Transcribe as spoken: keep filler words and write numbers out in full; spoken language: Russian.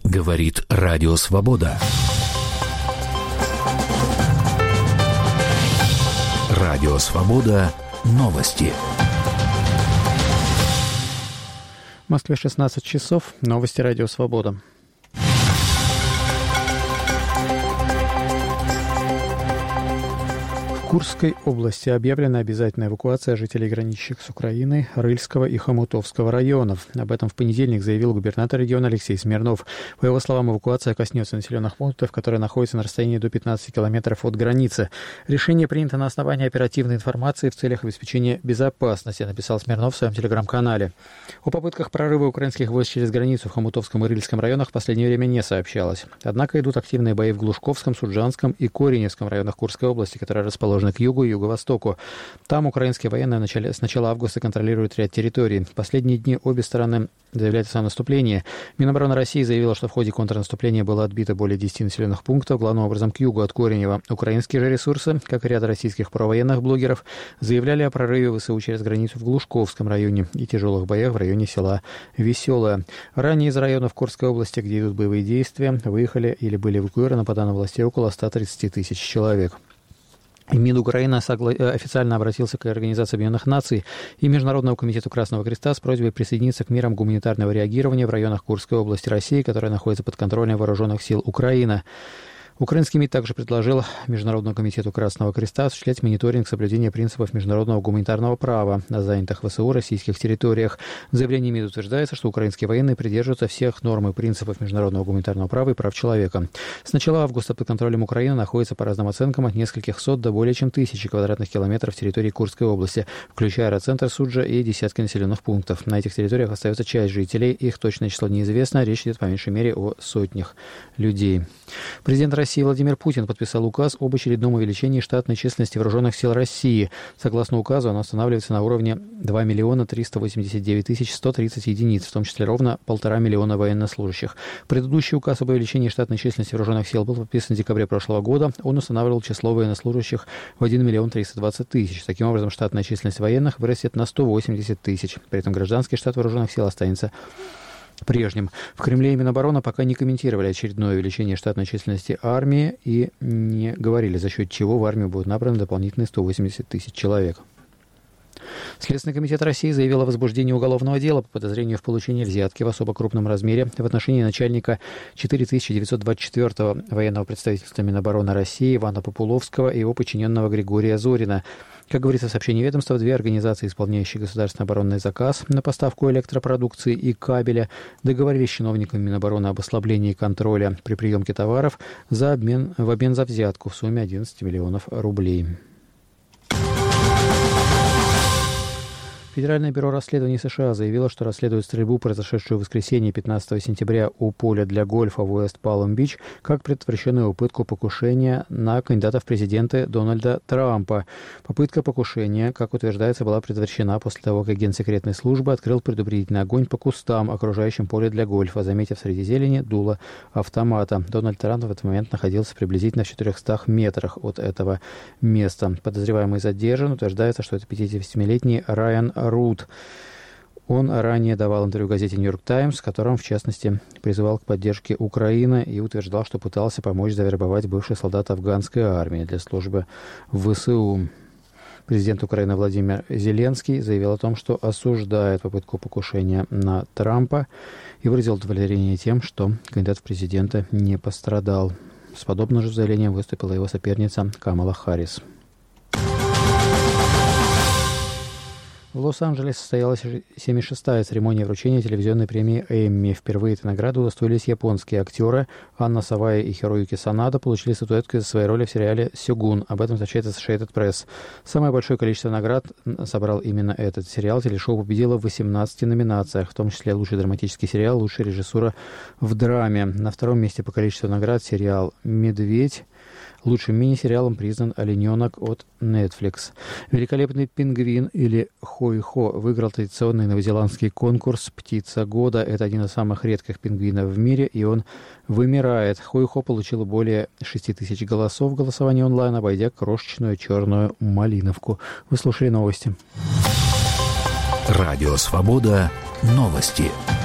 Говорит Радио Свобода. Радио Свобода. Новости. В Москве шестнадцать часов. Новости Радио Свобода. В Курской области объявлена обязательная эвакуация жителей, граничащих с Украиной, Рыльского и Хомутовского районов. Об этом в понедельник заявил губернатор региона Алексей Смирнов. По его словам, эвакуация коснется населенных пунктов, которые находятся на расстоянии до пятнадцати километров от границы. Решение принято на основании оперативной информации в целях обеспечения безопасности, написал Смирнов в своем телеграм-канале. О попытках прорыва украинских войск через границу в Хомутовском и Рыльском районах в последнее время не сообщалось. Однако идут активные бои в Глушковском, Суджанском и Кореневском районах Курской области, которые расположены к югу и юго-востоку. Там украинские военные начали, с начала августа контролируют ряд территорий. В последние дни обе стороны заявляют о самонаступлении. Минобороны России заявила, что в ходе контрнаступления было отбито более десяти населенных пунктов, главным образом к югу от Коренева. Украинские же ресурсы, как и ряд российских провоенных блогеров, заявляли о прорыве ВСУ через границу в Глушковском районе и тяжелых боях в районе села Веселое. Ранее из районов Курской области, где идут боевые действия, выехали или были эвакуированы, по данным властей, около ста тридцати тысяч человек. МИД Украины официально обратился к Организации Объединенных Наций и Международному комитету Красного Креста с просьбой присоединиться к мерам гуманитарного реагирования в районах Курской области России, которые находятся под контролем вооруженных сил Украины. Украинский МИД также предложил Международному комитету Красного Креста осуществлять мониторинг соблюдения принципов международного гуманитарного права на занятых ВСУ российских территориях. В заявлении МИД утверждается, что украинские военные придерживаются всех норм и принципов международного гуманитарного права и прав человека. С начала августа под контролем Украины находится, по разным оценкам, от нескольких сот до более чем тысячи квадратных километров территории Курской области, включая аэроцентр Суджа и десятки населенных пунктов. На этих территориях остается часть жителей, их точное число неизвестно, речь идет по меньшей мере о сотнях людей. Президент России России Владимир Путин подписал указ об очередном увеличении штатной численности вооруженных сил России. Согласно указу, она останавливается на уровне два миллиона триста восемьдесят девять тысяч сто тридцать единиц, в том числе ровно полтора миллиона военнослужащих. Предыдущий указ об увеличении штатной численности вооруженных сил был подписан в декабре прошлого года. Он устанавливал число военнослужащих в один миллион триста двадцать тысяч. Таким образом, штатная численность военных вырастет на сто восемьдесят тысяч. При этом гражданский штат вооруженных сил останется прежним. В Кремле и Минобороны пока не комментировали очередное увеличение штатной численности армии и не говорили, за счет чего в армию будут набраны дополнительные сто восемьдесят тысяч человек. Следственный комитет России заявил о возбуждении уголовного дела по подозрению в получении взятки в особо крупном размере в отношении начальника четыре тысячи девятьсот двадцать четвёртого военного представительства Минобороны России Ивана Популовского и его подчиненного Григория Зорина. Как говорится в сообщении ведомства, две организации, исполняющие государственный оборонный заказ на поставку электропродукции и кабеля, договорились с чиновниками Минобороны об ослаблении контроля при приемке товаров за обмен, в обмен за взятку в сумме одиннадцать миллионов рублей. Федеральное бюро расследований США заявило, что расследует стрельбу, произошедшую в воскресенье пятнадцатого сентября у поля для гольфа в Уэст-Палм-Бич, как предотвращенную попытку покушения на кандидата в президенты Дональда Трампа. Попытка покушения, как утверждается, была предотвращена после того, как генсекретной службы открыл предупредительный огонь по кустам, окружающим поле для гольфа, заметив среди зелени дуло автомата. Дональд Трамп в этот момент находился приблизительно в четырехстах метрах от этого места. Подозреваемый задержан. Утверждается, что это пятидесятисемилетний Райан Рут. Он ранее давал интервью газете «Нью-Йорк Таймс», в котором, в частности, призывал к поддержке Украины и утверждал, что пытался помочь завербовать бывших солдат афганской армии для службы в ВСУ. Президент Украины Владимир Зеленский заявил о том, что осуждает попытку покушения на Трампа и выразил удовлетворение тем, что кандидат в президенты не пострадал. С подобным же заявлением выступила его соперница Камала Харрис. В Лос-Анджелесе состоялась семьдесят шестая церемония вручения телевизионной премии Эмми. Впервые этой награды удостоились японские актеры. Анна Савая и Хироюки Санада получили статуэтку за свои роли в сериале «Сёгун». Об этом сообщает Associated Press. Самое большое количество наград собрал именно этот сериал. Телешоу победило в восемнадцати номинациях, в том числе лучший драматический сериал, лучшая режиссура в драме. На втором месте по количеству наград сериал «Медведь». Лучшим мини-сериалом признан «Олененок» от Netflix. «Великолепный пингвин» или «Хой-хо» выиграл традиционный новозеландский конкурс «Птица года». Это один из самых редких пингвинов в мире, и он вымирает. «Хой-хо» получил более шести тысяч голосов в голосовании онлайн, обойдя крошечную черную малиновку. Вы слушали новости. Радио «Свобода». Новости.